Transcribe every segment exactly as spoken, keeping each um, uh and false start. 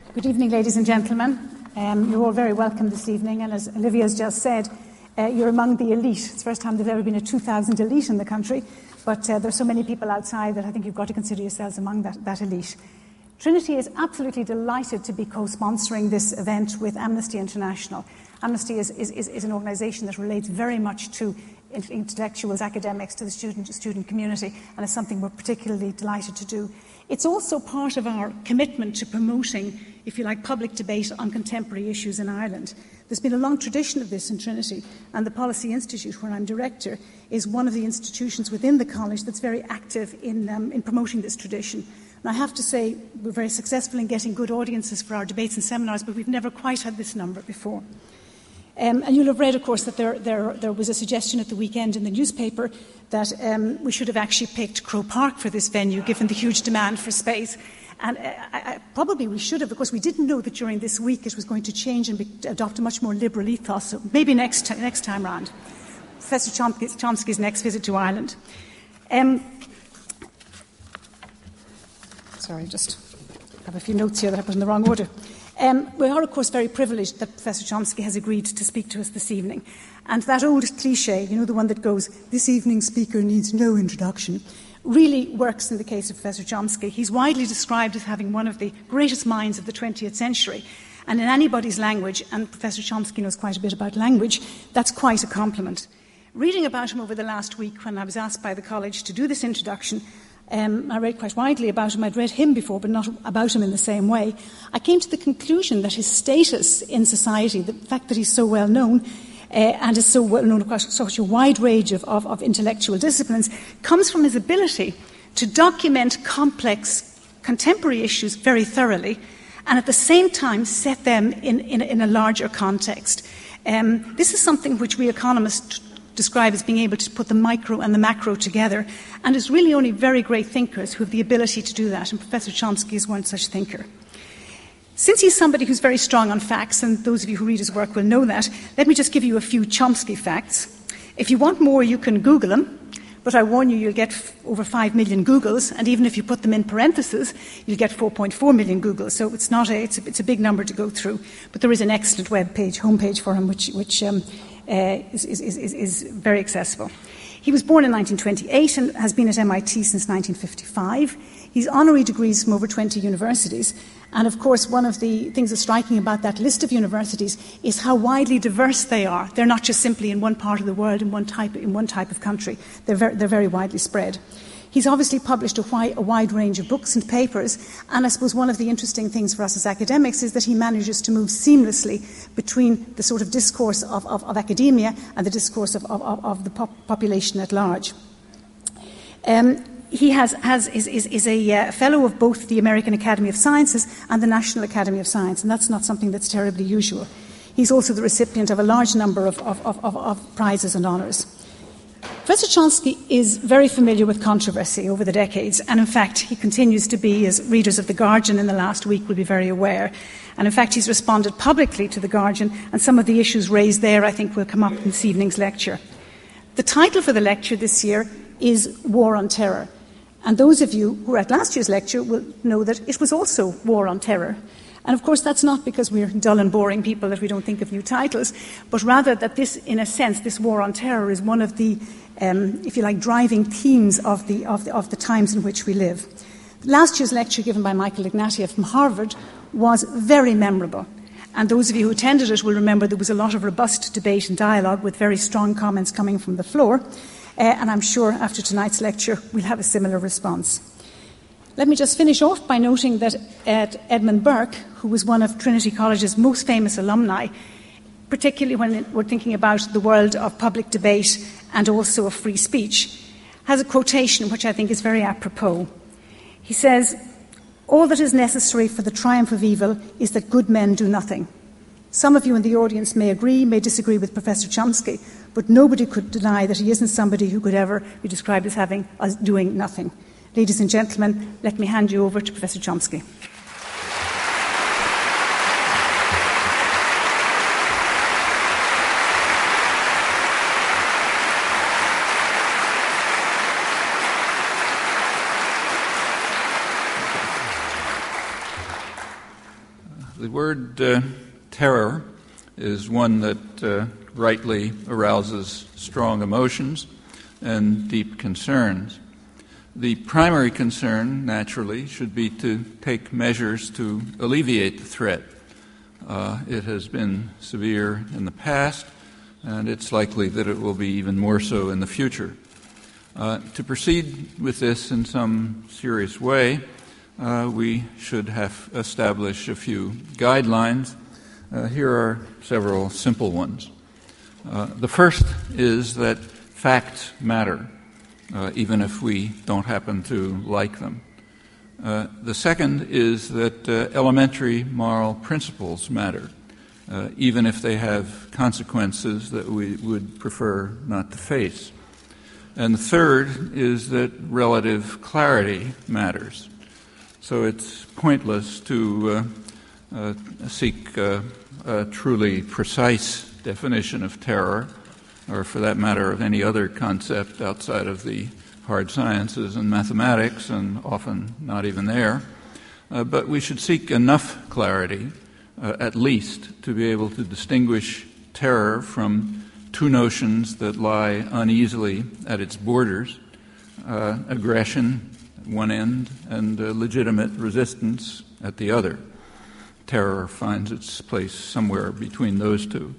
Good evening, ladies and gentlemen. Um, you're all very welcome this evening, and as Olivia has just said, uh, you're among the elite. It's the first time there's ever been a two thousand elite in the country, but uh, there's so many people outside that I think you've got to consider yourselves among that, that elite. Trinity is absolutely delighted to be co-sponsoring this event with Amnesty International. Amnesty is, is, is, is an organisation that relates very much to intellectuals, academics, to the student, student community, and it's something we're particularly delighted to do. It's also part of our commitment to promoting, if you like, public debate on contemporary issues in Ireland. There's been a long tradition of this in Trinity, and the Policy Institute, where I'm director, is one of the institutions within the college that's very active in, um, in promoting this tradition. And I have to say, we're very successful in getting good audiences for our debates and seminars, but we've never quite had this number before. Um, and you'll have read, of course, that there, there, there was a suggestion at the weekend in the newspaper that um, we should have actually picked Croke Park for this venue, given the huge demand for space. And uh, I, I, probably we should have, of course, we didn't know that during this week it was going to change and be, adopt a much more liberal ethos. So maybe next, t- next time round. Professor Chomsky's, Chomsky's next visit to Ireland. Um, sorry, just have a few notes here that I put in the wrong order. Um, we are, of course, very privileged that Professor Chomsky has agreed to speak to us this evening. And that old cliché, you know, the one that goes, this evening's speaker needs no introduction, really works in the case of Professor Chomsky. He's widely described as having one of the greatest minds of the twentieth century. And in anybody's language, and Professor Chomsky knows quite a bit about language, that's quite a compliment. Reading about him over the last week, when I was asked by the college to do this introduction, Um, I read quite widely about him. I'd read him before, but not about him in the same way. I came to the conclusion that his status in society, the fact that he's so well known uh, and is so well known across such a wide range of, of, of intellectual disciplines, comes from his ability to document complex contemporary issues very thoroughly and at the same time set them in, in, in a larger context. Um, this is something which we economists describe as being able to put the micro and the macro together, and it's really only very great thinkers who have the ability to do that, and Professor Chomsky is one such thinker. Since he's somebody who's very strong on facts, and those of you who read his work will know that, let me just give you a few Chomsky facts. If you want more, you can Google them, but I warn you, you'll get f- over five million Googles, and even if you put them in parentheses, you'll get four point four million Googles, so it's not a, it's a, it's a big number to go through, but there is an excellent web page, homepage for him, which, which um, Uh, is, is, is, is very accessible. He was born in nineteen twenty-eight and has been at M I T since nineteen fifty-five. He's honorary degrees from over twenty universities. And of course, one of the things that's striking about that list of universities is how widely diverse they are. They're not just simply in one part of the world, in one type, in one type of country. They're very, they're very widely spread. He's obviously published a wide, a wide range of books and papers, and I suppose one of the interesting things for us as academics is that he manages to move seamlessly between the sort of discourse of, of, of academia and the discourse of, of, of the pop- population at large. Um, he has, has, is, is, is a uh, fellow of both the American Academy of Sciences and the National Academy of Science, and that's not something that's terribly usual. He's also the recipient of a large number of, of, of, of, of prizes and honours. Professor Chomsky is very familiar with controversy over the decades, and in fact he continues to be, as readers of The Guardian in the last week will be very aware. And in fact he's responded publicly to The Guardian, and some of the issues raised there I think will come up in this evening's lecture. The title for the lecture this year is War on Terror, and those of you who were at last year's lecture will know that it was also War on Terror. And of course that's not because we're dull and boring people that we don't think of new titles, but rather that this, in a sense, this war on terror is one of the, um, if you like, driving themes of the, of, the, of the times in which we live. Last year's lecture given by Michael Ignatieff from Harvard was very memorable. And those of you who attended it will remember there was a lot of robust debate and dialogue with very strong comments coming from the floor. Uh, and I'm sure after tonight's lecture we'll have a similar response. Let me just finish off by noting that uh, Edmund Burke, who was one of Trinity College's most famous alumni, particularly when we're thinking about the world of public debate and also of free speech, has a quotation which I think is very apropos. He says, "All that is necessary for the triumph of evil is that good men do nothing." Some of you in the audience may agree, may disagree with Professor Chomsky, but nobody could deny that he isn't somebody who could ever be described as having as doing nothing. Ladies and gentlemen, let me hand you over to Professor Chomsky. the word uh, terror is one that uh, rightly arouses strong emotions and deep concerns. The primary concern, naturally, should be to take measures to alleviate the threat. Uh, it has been severe in the past, and it's likely that it will be even more so in the future. Uh, to proceed with this in some serious way, uh, we should have established a few guidelines. Uh, here are several simple ones. Uh, the first is that facts matter, uh, even if we don't happen to like them. Uh, the second is that uh, elementary moral principles matter, uh, even if they have consequences that we would prefer not to face. And the third is that relative clarity matters. So it's pointless to uh, uh, seek uh, a truly precise definition of terror, or for that matter of any other concept outside of the hard sciences and mathematics, and often not even there. Uh, but we should seek enough clarity, uh, at least, to be able to distinguish terror from two notions that lie uneasily at its borders, uh, aggression at one end and uh, legitimate resistance at the other. Terror finds its place somewhere between those two.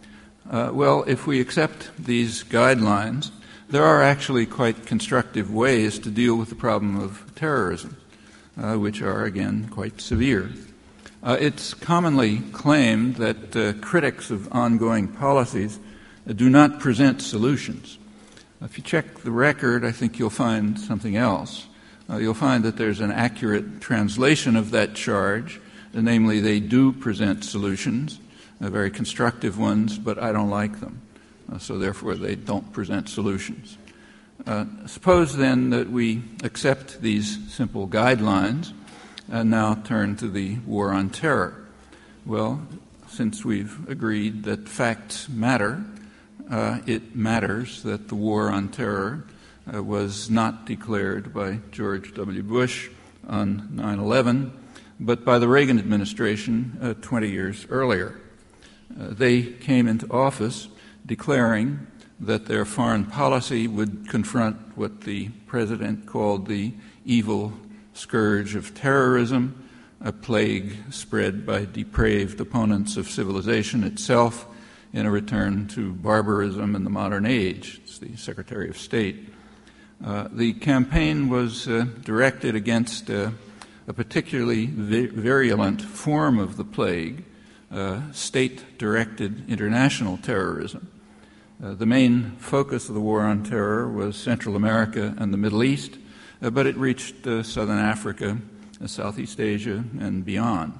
Uh, well, if we accept these guidelines, there are actually quite constructive ways to deal with the problem of terrorism, uh, which are, again, quite severe. Uh, it's commonly claimed that uh, critics of ongoing policies uh, do not present solutions. If you check the record, I think you'll find something else. Uh, you'll find that there's an accurate translation of that charge, uh, namely they do present solutions, uh, very constructive ones, but I don't like them. Uh, so therefore they don't present solutions. Uh, suppose then that we accept these simple guidelines and now turn to the war on terror. Well, since we've agreed that facts matter, uh, it matters that the war on terror uh, was not declared by George W. Bush on nine eleven, but by the Reagan administration uh, twenty years earlier. Uh, they came into office declaring that their foreign policy would confront what the president called the evil scourge of terrorism, a plague spread by depraved opponents of civilization itself in a return to barbarism in the modern age. It's the Secretary of State. Uh, the campaign was uh, directed against uh, a particularly vi- virulent form of the plague, uh, state-directed international terrorism. Uh, the main focus of the war on terror was Central America and the Middle East, uh, but it reached uh, Southern Africa, uh, Southeast Asia, and beyond.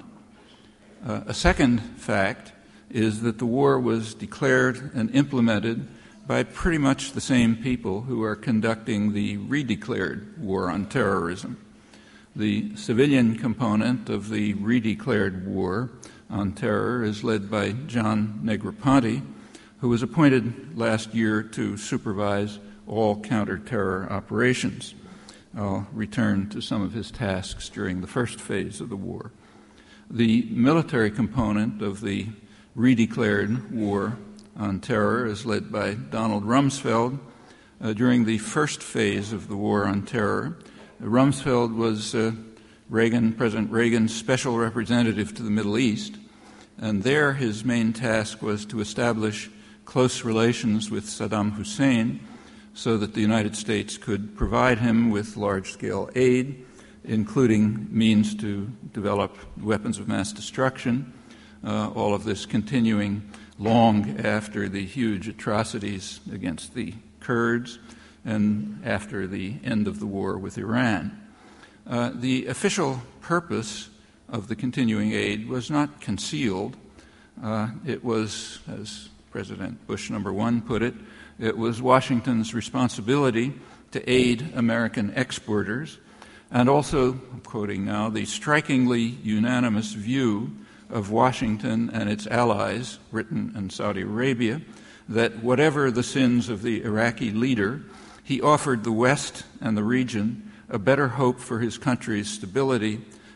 Uh, a second fact is that the war was declared and implemented by pretty much the same people who are conducting the redeclared war on terrorism. The civilian component of the redeclared war on terror is led by John Negroponte, who was appointed last year to supervise all counter-terror operations. I'll return to some of his tasks during the first phase of the war. The military component of the redeclared war on terror is led by Donald Rumsfeld. Uh, during the first phase of the war on terror, Rumsfeld was uh, Reagan, President Reagan's special representative to the Middle East, and there his main task was to establish close relations with Saddam Hussein so that the United States could provide him with large-scale aid, including means to develop weapons of mass destruction, uh, all of this continuing long after the huge atrocities against the Kurds and after the end of the war with Iran. Uh, the official purpose of the continuing aid was not concealed. Uh, it was, as President Bush number one put it, it was Washington's responsibility to aid American exporters, and also, I'm quoting now, the strikingly unanimous view of Washington and its allies, Britain and Saudi Arabia, that whatever the sins of the Iraqi leader, he offered the West and the region a better hope for his country's stability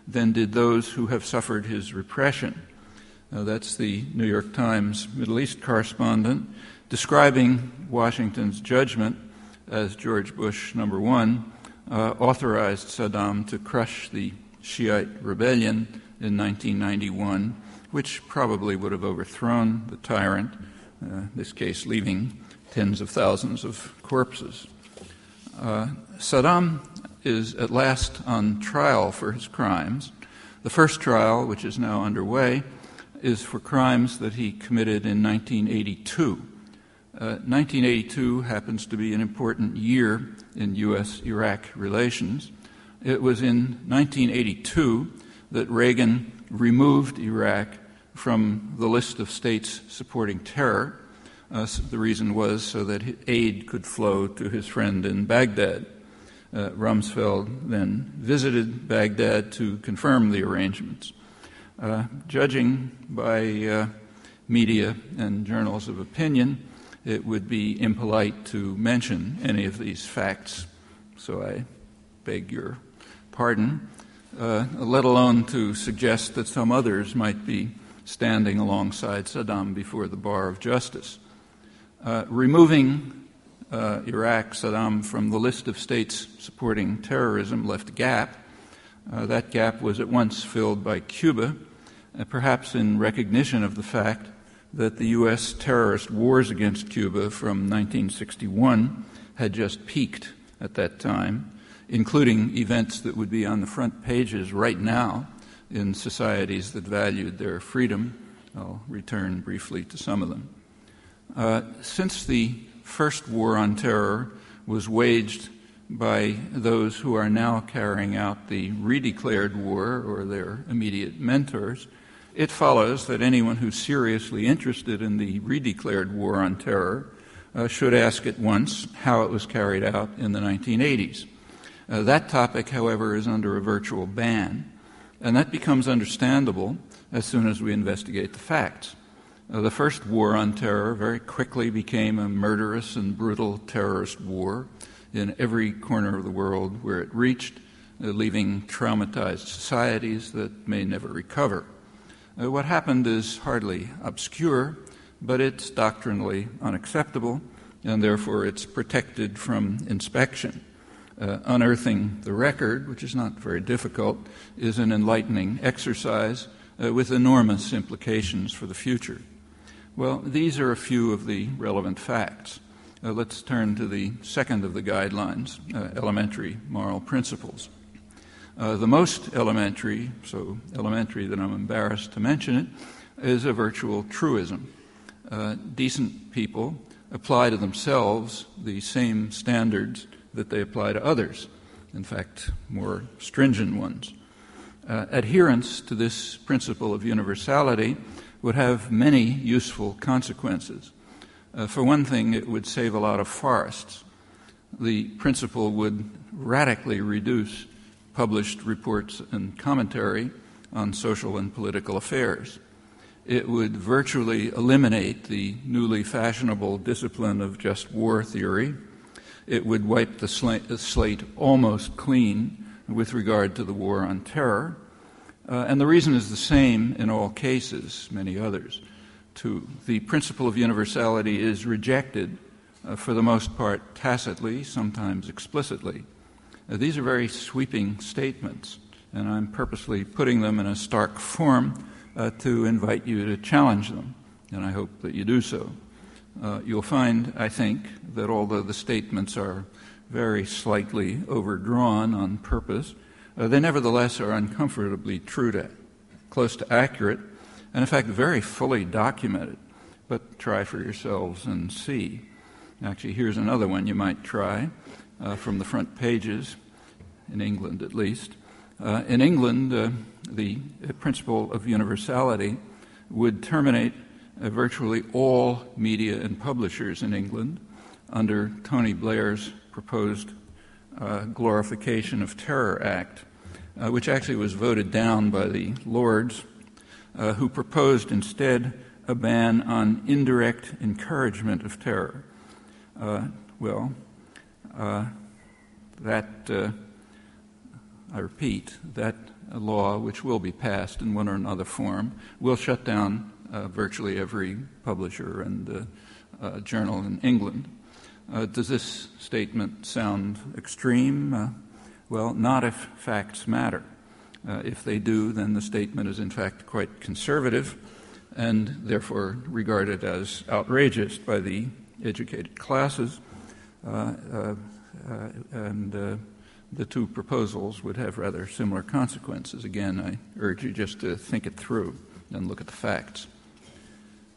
than did those who have suffered his repression. Uh, that's the New York Times Middle East correspondent describing Washington's judgment as George Bush, number one, uh, authorized Saddam to crush the Shiite rebellion in nineteen ninety-one, which probably would have overthrown the tyrant, uh, in this case leaving tens of thousands of corpses. Uh, Saddam is at last on trial for his crimes. The first trial, which is now underway, is for crimes that he committed in nineteen eighty-two. Uh, nineteen eighty-two happens to be an important year in U S Iraq relations. It was in nineteen eighty-two that Reagan removed Iraq from the list of states supporting terror. Uh, so the reason was so that aid could flow to his friend in Baghdad. Uh, Rumsfeld then visited Baghdad to confirm the arrangements. Uh, judging by uh, media and journals of opinion, it would be impolite to mention any of these facts, so I beg your pardon, uh, let alone to suggest that some others might be standing alongside Saddam before the bar of justice. Uh, removing uh, Iraq, Saddam, from the list of states supporting terrorism left a gap. Uh, that gap was at once filled by Cuba, uh, perhaps in recognition of the fact that the U S terrorist wars against Cuba from nineteen sixty-one had just peaked at that time, including events that would be on the front pages right now in societies that valued their freedom. I'll return briefly to some of them. Uh, since the first war on terror was waged by those who are now carrying out the redeclared war, or their immediate mentors, it follows that anyone who's seriously interested in the redeclared war on terror uh, should ask at once how it was carried out in the nineteen eighties. Uh, that topic, however, is under a virtual ban, and that becomes understandable as soon as we investigate the facts. Uh, the first war on terror very quickly became a murderous and brutal terrorist war in every corner of the world where it reached, uh, leaving traumatized societies that may never recover. Uh, what happened is hardly obscure, but it's doctrinally unacceptable, and therefore it's protected from inspection. Uh, unearthing the record, which is not very difficult, is an enlightening exercise uh, with enormous implications for the future. Well, these are a few of the relevant facts. Uh, let's turn to the second of the guidelines, uh, elementary moral principles. Uh, the most elementary, so elementary that I'm embarrassed to mention it, is a virtual truism. Uh, decent people apply to themselves the same standards that they apply to others, in fact, more stringent ones. Uh, adherence to this principle of universality would have many useful consequences. Uh, for one thing, it would save a lot of forests. The principle would radically reduce published reports and commentary on social and political affairs. It would virtually eliminate the newly fashionable discipline of just war theory. It would wipe the slate, the slate almost clean with regard to the war on terror. Uh, and the reason is the same in all cases, many others. To the principle of universality is rejected, uh, for the most part tacitly, sometimes explicitly. Uh, these are very sweeping statements, and I'm purposely putting them in a stark form uh, to invite you to challenge them, and I hope that you do so. Uh, you'll find, I think, that although the statements are very slightly overdrawn on purpose, uh, they nevertheless are uncomfortably true to, close to accurate, and in fact very fully documented. But try for yourselves and see. Actually, here's another one you might try uh, from the front pages, in England at least. Uh, in England, uh, the principle of universality would terminate uh, virtually all media and publishers in England under Tony Blair's proposed uh, Glorification of Terror Act, uh, which actually was voted down by the Lords, uh, who proposed instead a ban on indirect encouragement of terror. Uh, well, uh, that, uh, I repeat, that a law which will be passed in one or another form will shut down uh, virtually every publisher and uh, uh, journal in England. Uh, does this statement sound extreme? Uh, well, not if facts matter. Uh, if they do, then the statement is in fact quite conservative and therefore regarded as outrageous by the educated classes. Uh, uh, uh, and uh, the two proposals would have rather similar consequences. Again, I urge you just to think it through and look at the facts.